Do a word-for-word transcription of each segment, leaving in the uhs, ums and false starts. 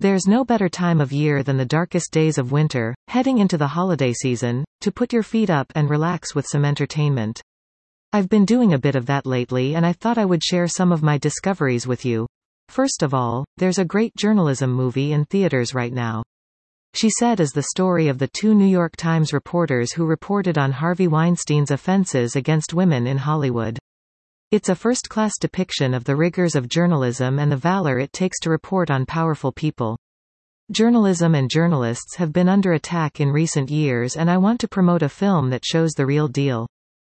There's no better time of year than the darkest days of winter, heading into the holiday season, to put your feet up and relax with some entertainment. I've been doing a bit of that lately and I thought I would share some of my discoveries with you. First of all, there's a great journalism movie in theaters right now. She Said is the story of the two New York Times reporters who reported on Harvey Weinstein's offenses against women in Hollywood. It's a first-class depiction of the rigors of journalism and the valor it takes to report on powerful people. Journalism and journalists have been under attack in recent years, and I want to promote a film that shows the real deal.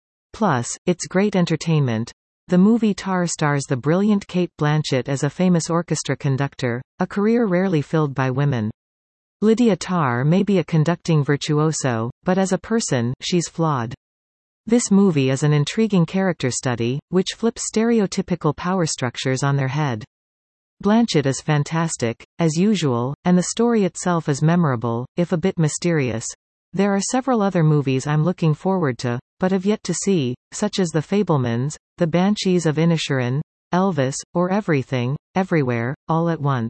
Plus, it's great entertainment. The movie Tar stars the brilliant Cate Blanchett as a famous orchestra conductor, a career rarely filled by women. Lydia Tar may be a conducting virtuoso, but as a person, she's flawed. This movie is an intriguing character study, which flips stereotypical power structures on their head. Blanchett is fantastic, as usual, and the story itself is memorable, if a bit mysterious. There are several other movies I'm looking forward to, but have yet to see, such as The Fabelmans, The Banshees of Inisherin, Elvis, or Everything, Everywhere, All at Once.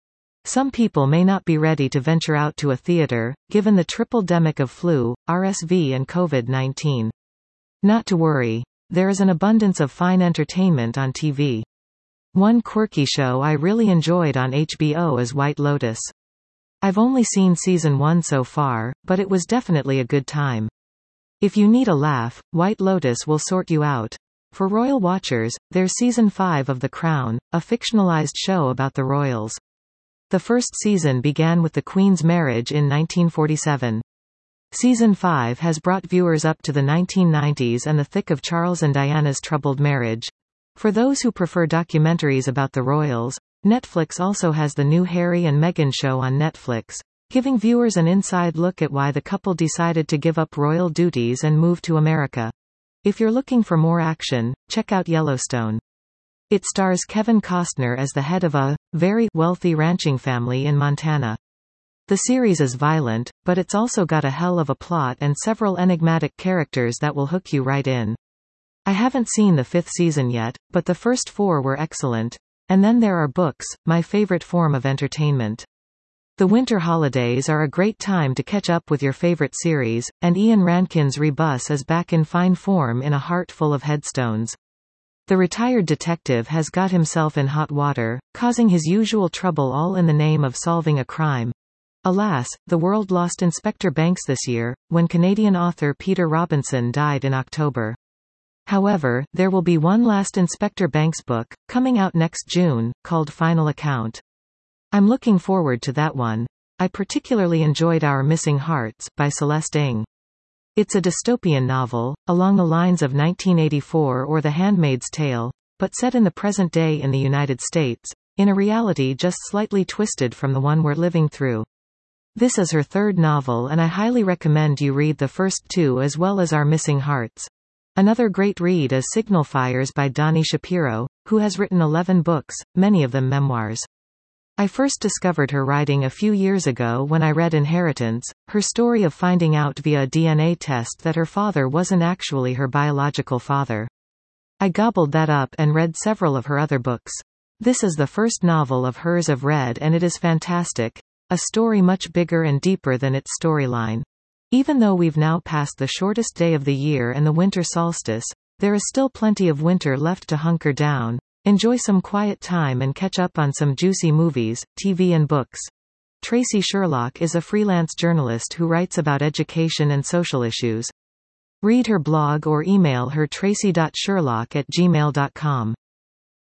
Some people may not be ready to venture out to a theater, given the triple demic of flu, R S V and COVID nineteen. Not to worry. There is an abundance of fine entertainment on T V. One quirky show I really enjoyed on H B O is White Lotus. I've only seen season one so far, but it was definitely a good time. If you need a laugh, White Lotus will sort you out. For royal watchers, there's season five of The Crown, a fictionalized show about the royals. The first season began with the Queen's marriage in nineteen forty-seven. Season five has brought viewers up to the nineteen nineties and the thick of Charles and Diana's troubled marriage. For those who prefer documentaries about the royals, Netflix also has the new Harry and Meghan show on Netflix, giving viewers an inside look at why the couple decided to give up royal duties and move to America. If you're looking for more action, check out Yellowstone. It stars Kevin Costner as the head of a very wealthy ranching family in Montana. The series is violent, but it's also got a hell of a plot and several enigmatic characters that will hook you right in. I haven't seen the fifth season yet, but the first four were excellent. And then there are books, my favorite form of entertainment. The winter holidays are a great time to catch up with your favorite series, and Ian Rankin's Rebus is back in fine form in A Heart Full of Headstones. The retired detective has got himself in hot water, causing his usual trouble all in the name of solving a crime. Alas, the world lost Inspector Banks this year, when Canadian author Peter Robinson died in October. However, there will be one last Inspector Banks book, coming out next June, called Final Account. I'm looking forward to that one. I particularly enjoyed Our Missing Hearts, by Celeste Ng. It's a dystopian novel, along the lines of nineteen eighty-four or The Handmaid's Tale, but set in the present day in the United States, in a reality just slightly twisted from the one we're living through. This is her third novel and I highly recommend you read the first two as well as Our Missing Hearts. Another great read is Signal Fires by Dani Shapiro, who has written eleven books, many of them memoirs. I first discovered her writing a few years ago when I read Inheritance, her story of finding out via a D N A test that her father wasn't actually her biological father. I gobbled that up and read several of her other books. This is the first novel of hers I've read and it is fantastic. A story much bigger and deeper than its storyline. Even though we've now passed the shortest day of the year and the winter solstice, there is still plenty of winter left to hunker down, enjoy some quiet time and catch up on some juicy movies, T V and books. Tracy Sherlock is a freelance journalist who writes about education and social issues. Read her blog or email her tracy dot sherlock at gmail dot com.